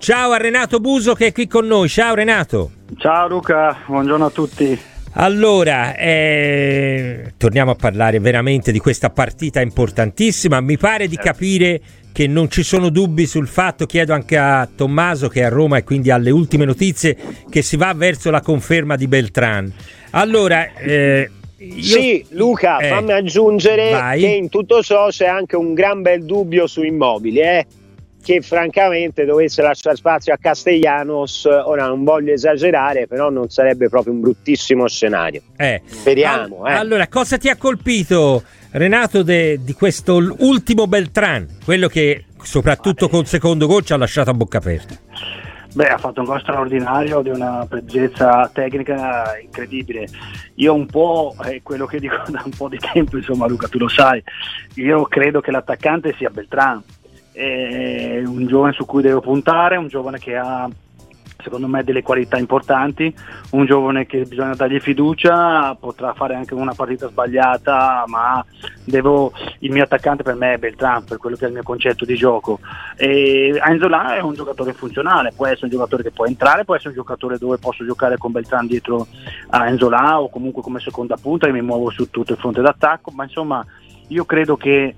Ciao a Renato Buso che è qui con noi. Ciao Renato. Ciao Luca, buongiorno a tutti. Allora, torniamo a parlare veramente di questa partita importantissima. Mi pare di capire che non ci sono dubbi sul fatto, chiedo anche a Tommaso che è a Roma e quindi alle ultime notizie, che si va verso la conferma di Beltrán. Allora, sì, Luca, fammi aggiungere che in tutto ciò c'è anche un gran bel dubbio su Immobili, che francamente dovesse lasciare spazio a Castellanos. Ora non voglio esagerare, però non sarebbe proprio un bruttissimo scenario. Speriamo. Allora, cosa ti ha colpito, Renato, di questo ultimo Beltrán, quello che soprattutto col secondo gol ci ha lasciato a bocca aperta? Beh, ha fatto un gol straordinario, di una presenza tecnica incredibile. Io un po', è quello che dico da un po' di tempo, insomma Luca, tu lo sai, io credo che l'attaccante sia Beltrán. È un giovane su cui devo puntare, un giovane che ha secondo me delle qualità importanti, un giovane che bisogna dargli fiducia, potrà fare anche una partita sbagliata, ma il mio attaccante per me è Beltrán, per quello che è il mio concetto di gioco. E Anzola è un giocatore funzionale, può essere un giocatore che può entrare, può essere un giocatore dove posso giocare con Beltrán dietro a Anzola o comunque come seconda punta, che mi muovo su tutto il fronte d'attacco, ma insomma io credo che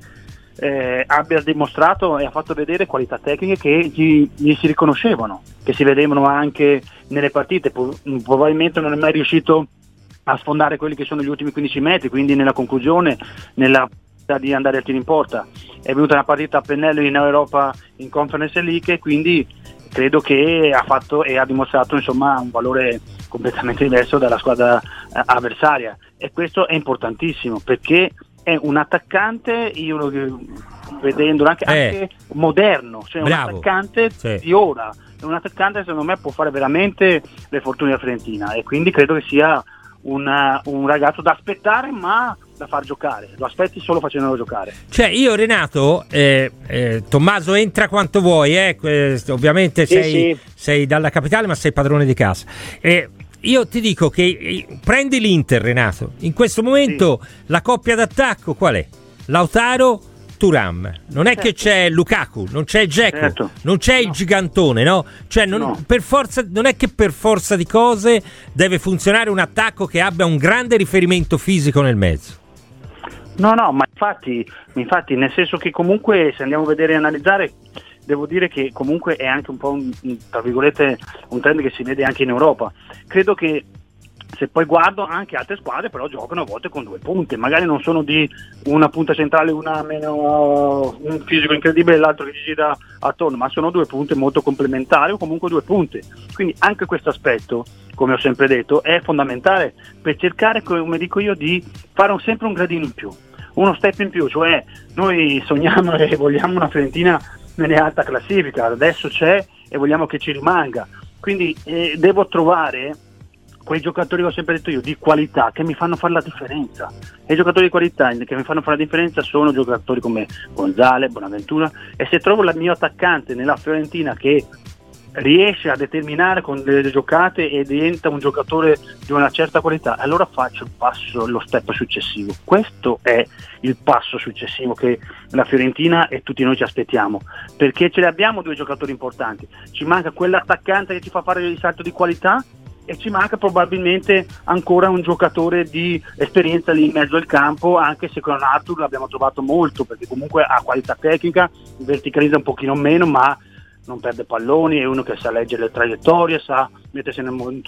abbia dimostrato e ha fatto vedere qualità tecniche che gli si riconoscevano, che si vedevano anche nelle partite. Probabilmente non è mai riuscito a sfondare quelli che sono gli ultimi 15 metri, quindi nella conclusione, nella di andare al tiro in porta. È venuta una partita a pennello in Europa in Conference League e quindi credo che ha fatto e ha dimostrato insomma un valore completamente diverso dalla squadra avversaria, e questo è importantissimo perché è un attaccante, io vedendolo anche moderno, cioè un attaccante di ora, è un attaccante secondo me può fare veramente le fortune della Fiorentina, e quindi credo che sia un ragazzo da aspettare ma da far giocare, lo aspetti solo facendolo giocare. Cioè io Renato, Tommaso entra quanto vuoi, ovviamente sei dalla capitale ma sei padrone di casa. Io ti dico che prendi l'Inter, Renato, in questo momento la coppia d'attacco qual è? Lautaro, Thuram, non è che c'è Lukaku, non c'è Dzeko, non c'è il gigantone, no? Cioè per forza, non è che per forza di cose deve funzionare un attacco che abbia un grande riferimento fisico nel mezzo. No, ma infatti nel senso che comunque se andiamo a vedere e analizzare, devo dire che comunque è anche un po' tra virgolette un trend che si vede anche in Europa. Credo che se poi guardo anche altre squadre però giocano a volte con due punte, magari non sono di una punta centrale, una meno un fisico incredibile e l'altro che ci gira attorno, ma sono due punte molto complementari o comunque due punte. Quindi anche questo aspetto, come ho sempre detto, è fondamentale per cercare, come dico io, di fare sempre un gradino in più, uno step in più, cioè noi sogniamo e vogliamo una Fiorentina nelle alta classifica, adesso c'è e vogliamo che ci rimanga, quindi devo trovare quei giocatori che ho sempre detto io di qualità che mi fanno fare la differenza, e i giocatori di qualità che mi fanno fare la differenza sono giocatori come Gonzalez, Bonaventura, e se trovo il mio attaccante nella Fiorentina che riesce a determinare con delle giocate e diventa un giocatore di una certa qualità, allora faccio il passo, lo step successivo. Questo è il passo successivo che la Fiorentina e tutti noi ci aspettiamo, perché ce ne abbiamo due giocatori importanti, ci manca quell'attaccante che ci fa fare il salto di qualità e ci manca probabilmente ancora un giocatore di esperienza lì in mezzo al campo, anche se con Arthur l'abbiamo trovato molto, perché comunque ha qualità tecnica, verticalizza un pochino meno ma non perde palloni, è uno che sa leggere le traiettorie, sa mettersi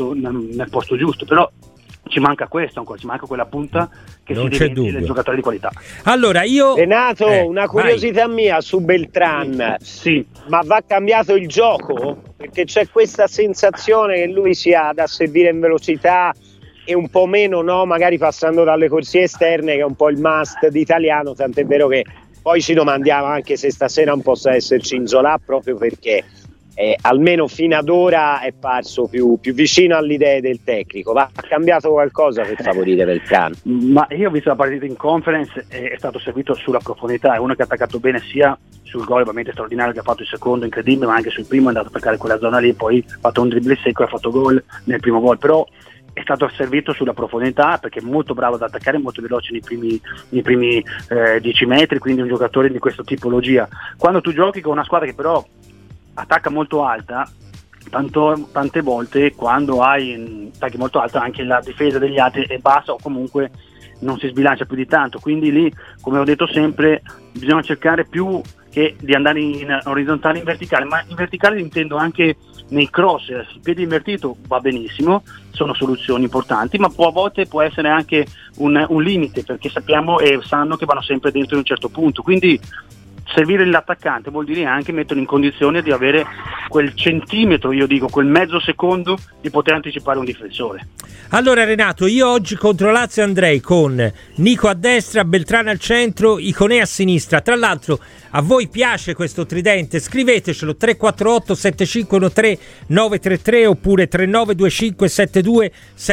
nel posto giusto, però ci manca questo ancora, ci manca quella punta che non si diventi il giocatore di qualità. Allora io Renato, una curiosità mia su Beltrán, ma va cambiato il gioco? Perché c'è questa sensazione che lui sia da servire in velocità e un po' meno, no, magari passando dalle corsie esterne, che è un po' il must di Italiano, tant'è vero che poi ci domandiamo anche se stasera non possa esserci Inzola, proprio perché almeno fino ad ora è parso più vicino alle idee del tecnico. Va cambiato qualcosa per favorire Beltrán? Ma io ho visto la partita in Conference, è stato servito sulla profondità, è uno che ha attaccato bene sia sul gol ovviamente straordinario che ha fatto il secondo, incredibile, ma anche sul primo è andato a attaccare quella zona lì, poi ha fatto un dribbling secco e ha fatto gol nel primo gol, però è stato servito sulla profondità perché è molto bravo ad attaccare, molto veloce nei primi 10 metri, quindi un giocatore di questa tipologia. Quando tu giochi con una squadra che però attacca molto alta, tante volte quando hai attacchi molto alto anche la difesa degli altri è bassa o comunque non si sbilancia più di tanto, quindi lì, come ho detto sempre, bisogna cercare più che di andare in orizzontale, in verticale, ma in verticale intendo anche nei cross, il piede invertito va benissimo, sono soluzioni importanti, ma a volte può essere anche un limite, perché sappiamo e sanno che vanno sempre dentro in un certo punto, quindi servire l'attaccante vuol dire anche metterlo in condizione di avere quel centimetro, io dico quel mezzo secondo di poter anticipare un difensore. Allora Renato, io oggi contro Lazio andrei con Nico a destra, Beltrán al centro, Iconé a sinistra. Tra l'altro a voi piace questo tridente? Scrivetecelo 348 7513 933 oppure 3925 72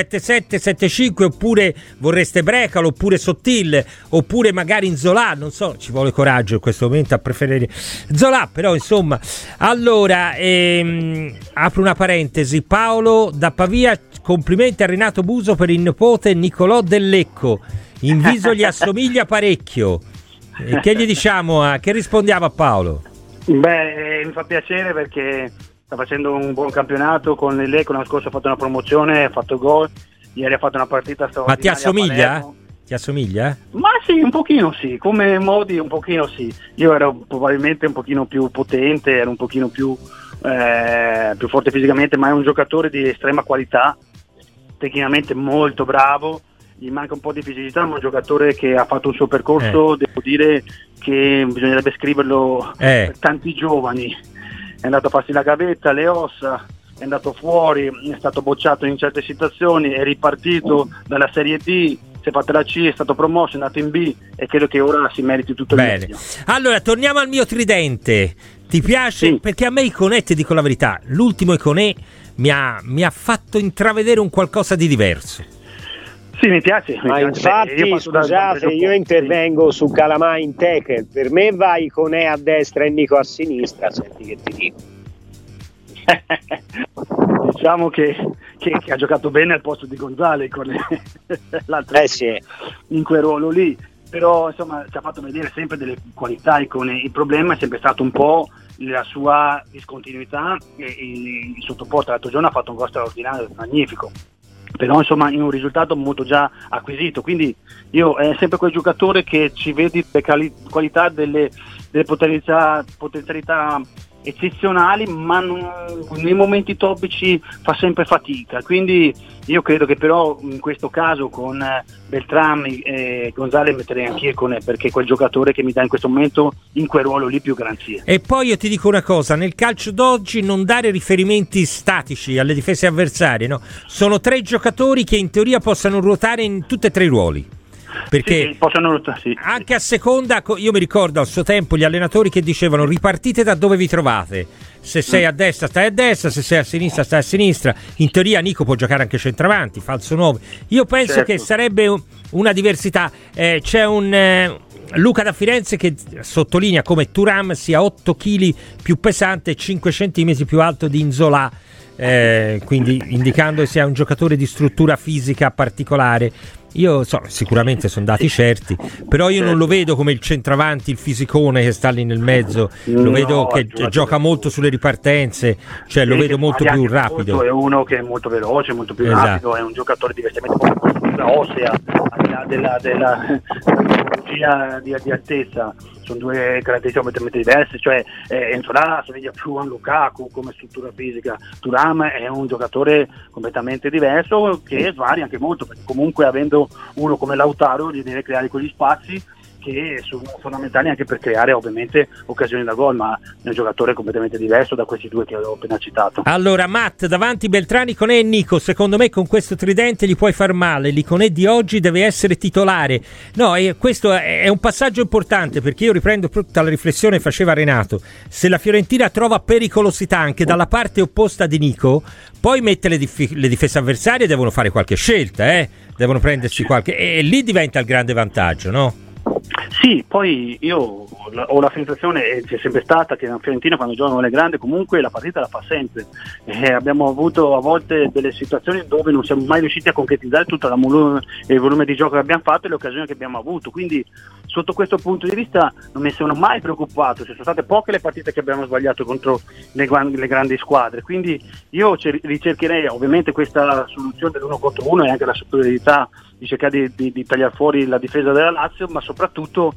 7775, oppure vorreste Brecalo, oppure Sottil, oppure magari Nzola, non so, ci vuole coraggio in questo momento a preferire Nzola, però insomma. Allora apro una parentesi, Paolo da Pavia, complimenti a Renato Buso per il nipote Nicolò Del Lecco, in viso gli assomiglia parecchio. E che gli diciamo, che rispondiamo a Paolo? Beh, mi fa piacere perché sta facendo un buon campionato con il Lecco, l'anno scorso ha fatto una promozione, ha fatto gol, ieri ha fatto una partita straordinaria. Ma ti assomiglia? Ti assomiglia? Ma sì, un pochino sì, come modi un pochino sì. Io ero probabilmente un pochino più potente, ero un pochino più forte fisicamente, ma è un giocatore di estrema qualità, tecnicamente molto bravo, gli manca un po' di fisicità, ma è un giocatore che ha fatto un suo percorso, devo dire che bisognerebbe scriverlo per tanti giovani. È andato a farsi la gavetta, le ossa, è andato fuori, è stato bocciato in certe situazioni, è ripartito dalla Serie D, si è fatto la C, è stato promosso, è andato in B e credo che ora si meriti tutto il meglio. Allora, torniamo al mio tridente. Ti piace? Sì. Perché a me Iconé, ti dico la verità, l'ultimo Iconé mi ha fatto intravedere un qualcosa di diverso. Sì, mi piace. Ma infatti, scusate, io intervengo su Calamai Tekel. Per me va Iconé a destra e Nico a sinistra, senti che ti dico. Diciamo che ha giocato bene al posto di Gonzalez con l'altro sì. In quel ruolo lì, però insomma ci ha fatto vedere sempre delle qualità. Il problema è sempre stato un po' la sua discontinuità e il sottoposto. L'altro giorno ha fatto un gol straordinario, magnifico, però insomma in un risultato molto già acquisito, quindi io è sempre quel giocatore che ci vedi le qualità delle potenzialità eccezionali, ma nei momenti topici fa sempre fatica, quindi io credo che però in questo caso con Beltrán e Gonzalez metterei anche Iconé, perché è quel giocatore che mi dà in questo momento in quel ruolo lì più garanzie. E poi io ti dico una cosa, nel calcio d'oggi non dare riferimenti statici alle difese avversarie, no? Sono tre giocatori che in teoria possano ruotare in tutti e tre i ruoli. Perché sì, possono ruotare, sì. Anche a seconda, io mi ricordo al suo tempo gli allenatori che dicevano ripartite da dove vi trovate, se sei a destra stai a destra, se sei a sinistra stai a sinistra. In teoria Nico può giocare anche centravanti, falso 9. Io penso che sarebbe una diversità. C'è un Luca da Firenze che sottolinea come Thuram sia 8 kg più pesante e 5 cm più alto di Nzola, quindi indicando che sia un giocatore di struttura fisica particolare. Io so, sicuramente sono dati certi, però io non lo vedo come il centravanti, il fisicone che sta lì nel mezzo, lo vedo che gioca molto sulle ripartenze, cioè lo vedo molto più rapido. È uno che è molto veloce, molto più rapido, è un giocatore diversamente ossea, al di là della tecnologia di altezza. Sono due caratteristiche completamente diverse, cioè Nzola somiglia più a Lukaku come struttura fisica, Thuram è un giocatore completamente diverso che svaria anche molto, perché comunque avendo uno come Lautaro gli deve creare quegli spazi che sono fondamentali anche per creare ovviamente occasioni da gol, ma è un giocatore completamente diverso da questi due che ho appena citato. Allora Matt, davanti Beltrán, Iconé e Nico, secondo me con questo tridente gli puoi far male. L'Iconé di oggi deve essere titolare. No, questo è un passaggio importante, perché io riprendo tutta la riflessione che faceva Renato. Se la Fiorentina trova pericolosità anche dalla parte opposta di Nico, poi mette le difese avversarie, devono fare qualche scelta, devono prendersi qualche, e lì diventa il grande vantaggio, no? Sì, poi io ho la sensazione, e c'è sempre stata, che la Fiorentina quando giocano le grandi comunque la partita la fa sempre. Abbiamo avuto a volte delle situazioni dove non siamo mai riusciti a concretizzare tutto il volume di gioco che abbiamo fatto e le occasioni che abbiamo avuto, quindi sotto questo punto di vista non mi sono mai preoccupato, ci sono state poche le partite che abbiamo sbagliato contro le grandi squadre, quindi io ricercherei ovviamente questa soluzione dell'1 contro 1 e anche la superiorità di cercare di tagliare fuori la difesa della Lazio, ma soprattutto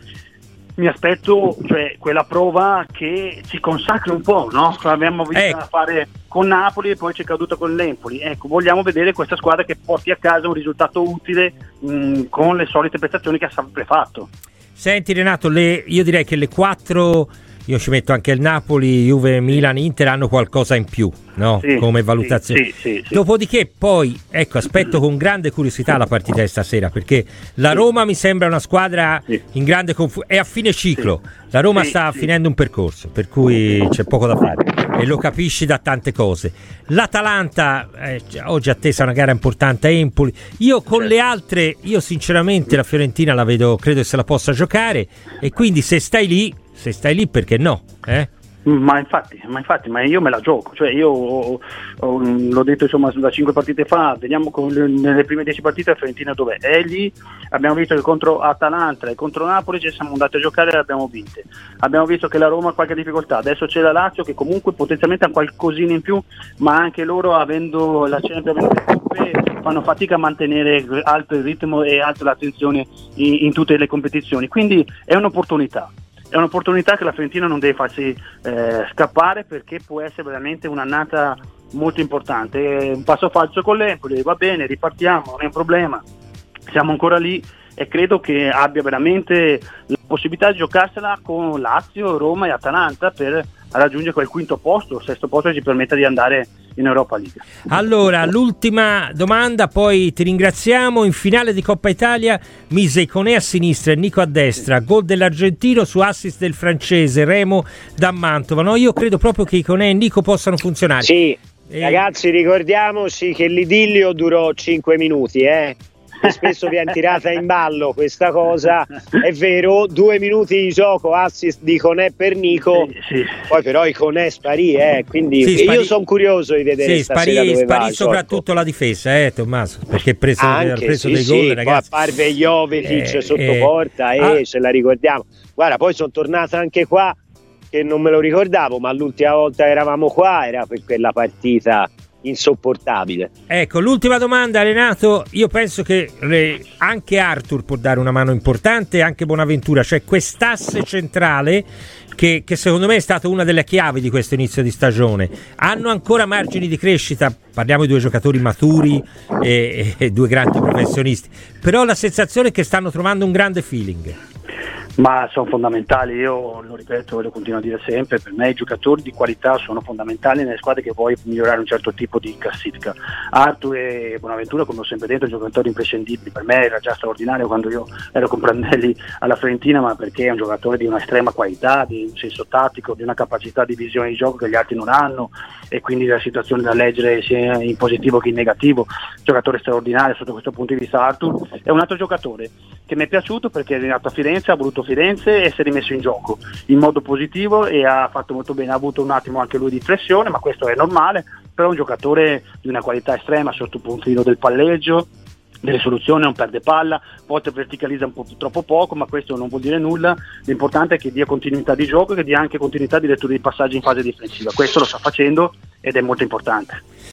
mi aspetto, cioè, quella prova che ci consacri un po', no? L'abbiamo vista fare con Napoli e poi ci è caduta con l'Empoli. Ecco, vogliamo vedere questa squadra che porti a casa un risultato utile con le solite prestazioni che ha sempre fatto. Senti Renato, io direi che le 4, io ci metto anche il Napoli, Juve, Milan, Inter, hanno qualcosa in più, no? Sì, come valutazione. Sì. Dopodiché poi, ecco, aspetto con grande curiosità la partita di stasera, perché la Roma mi sembra una squadra in grande confusione, è a fine ciclo, la Roma sta finendo un percorso, per cui c'è poco da fare e lo capisci da tante cose. L'Atalanta oggi attesa una gara importante a Empoli. Io con le altre, io sinceramente la Fiorentina la vedo, credo che se la possa giocare, e quindi se stai lì perché no? Ma infatti io me la gioco, cioè io l'ho detto insomma da 5 partite fa, vediamo nelle prime 10 partite la Fiorentina dov'è, è lì. Abbiamo visto che contro Atalanta e contro Napoli ci siamo andati a giocare e le abbiamo vinte, abbiamo visto che la Roma ha qualche difficoltà, adesso c'è la Lazio che comunque potenzialmente ha qualcosina in più, ma anche loro avendo la Champions, avendo le coppe, fanno fatica a mantenere alto il ritmo e alta l'attenzione in tutte le competizioni, quindi è un'opportunità che la Fiorentina non deve farsi scappare, perché può essere veramente un'annata molto importante. Un passo falso con l'Empoli, va bene, ripartiamo, non è un problema, siamo ancora lì, e credo che abbia veramente la possibilità di giocarsela con Lazio, Roma e Atalanta per raggiungere quel quinto posto, sesto posto che ci permetta di andare in Europa League. Allora, l'ultima domanda, poi ti ringraziamo. In finale di Coppa Italia mise Iconé a sinistra e Nico a destra, gol dell'argentino su assist del francese Remo da Mantova, no? Io credo proprio che Iconé e Nico possano funzionare. Sì, ragazzi, ricordiamoci che l'idillio durò 5 minuti, spesso viene tirata in ballo questa cosa, è vero, 2 minuti di gioco, assist di Iconé per Nico, poi però Iconé sparì, quindi io sono curioso di vedere stasera dove va. Sparì soprattutto la difesa, Tommaso, perché ha preso dei gol, ragazzi. Poi apparve Jovetic sotto porta ce la ricordiamo. Guarda, poi sono tornato anche qua, che non me lo ricordavo, ma l'ultima volta che eravamo qua era per quella partita insopportabile. Ecco, l'ultima domanda, Renato. Io penso che anche Arthur può dare una mano importante, anche Bonaventura, cioè quest'asse centrale che secondo me è stata una delle chiavi di questo inizio di stagione. Hanno ancora margini di crescita, parliamo di 2 giocatori maturi e 2 grandi professionisti, però la sensazione è che stanno trovando un grande feeling. Ma sono fondamentali, io lo ripeto e lo continuo a dire sempre, per me i giocatori di qualità sono fondamentali nelle squadre che vuoi migliorare un certo tipo di classifica. Arthur e Bonaventura, come ho sempre detto, giocatori imprescindibili, per me era già straordinario quando io ero con Prandelli alla Fiorentina, ma perché è un giocatore di una estrema qualità, di un senso tattico, di una capacità di visione di gioco che gli altri non hanno, e quindi la situazione da leggere sia in positivo che in negativo. Giocatore straordinario sotto questo punto di vista. Arthur è un altro giocatore che mi è piaciuto perché è arrivato a Firenze, ha voluto Firenze e si è rimesso in gioco in modo positivo e ha fatto molto bene, ha avuto un attimo anche lui di flessione, ma questo è normale, però è un giocatore di una qualità estrema sotto il puntino del palleggio, delle soluzioni, non perde palla, a volte verticalizza un po' troppo poco, ma questo non vuol dire nulla. L'importante è che dia continuità di gioco e che dia anche continuità di lettura di passaggi in fase difensiva, questo lo sta facendo ed è molto importante.